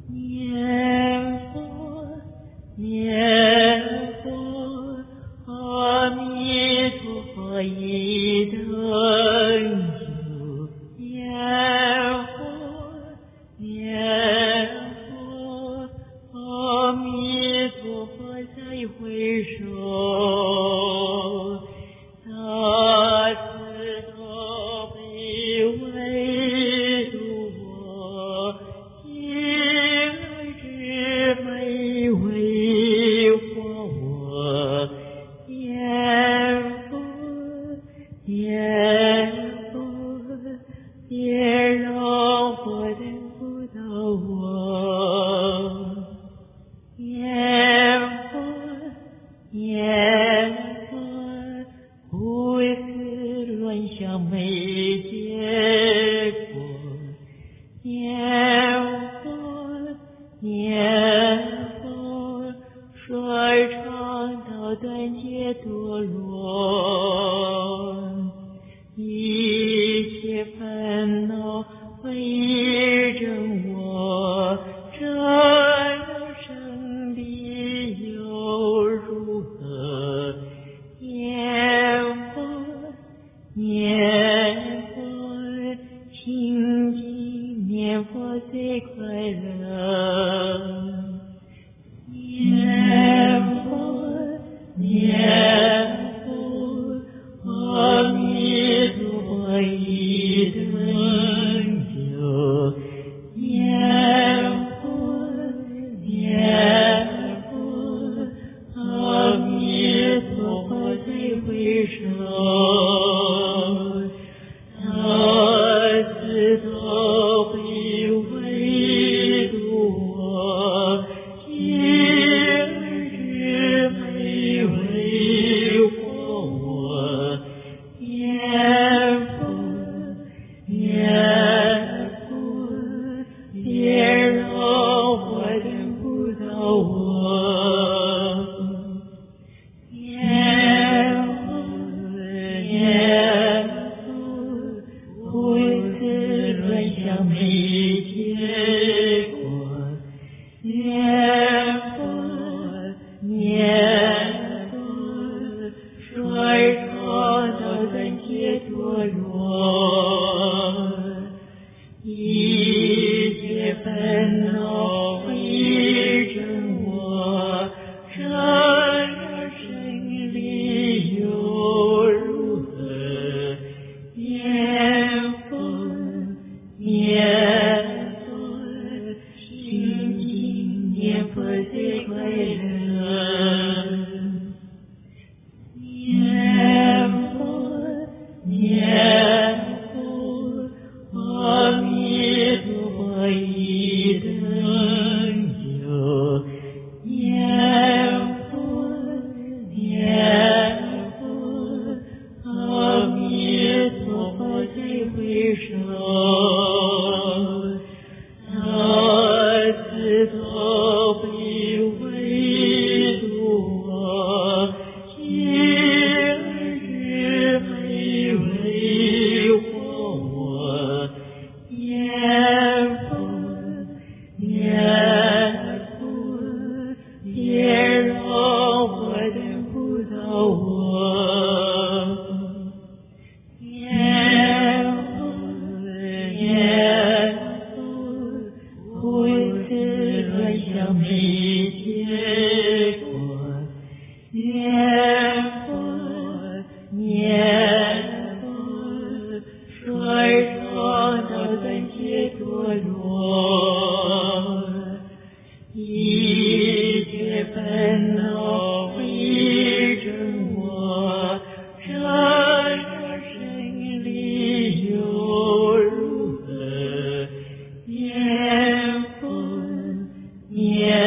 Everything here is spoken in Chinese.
念佛，念佛，阿弥陀佛一等就。念佛，念佛，阿弥陀佛再回首。大慈大悲为度我，今之美为化我。念佛，念佛，别让我等不到我。念佛，念佛，不思乱想没结果。念佛，念佛，说长道短解脱落，一切烦恼围着我，这样生理又如何？念佛，念佛，清净念佛最快乐。念佛，念佛，阿弥陀佛一等就。念佛，念佛，阿弥陀佛再回首。大慈大悲为度我，今日美为化我。念佛，念佛，别让我等不到我。念佛，念佛，不思乱想没结果。念佛，念佛，说长道短解脱落，一切烦恼围着我，这样生理又如何？念佛，念佛，清净念佛最快乐。念佛，念佛，阿弥陀佛一等就。念佛，念佛，阿弥陀佛再回首。大慈大悲为度我，今日美为化我。念佛，念佛，别让我等不到我。念佛，念佛，不思乱想没结果。念佛，念佛，说长道短解脱落，一切烦恼围着我，这样生理又如何？念佛，念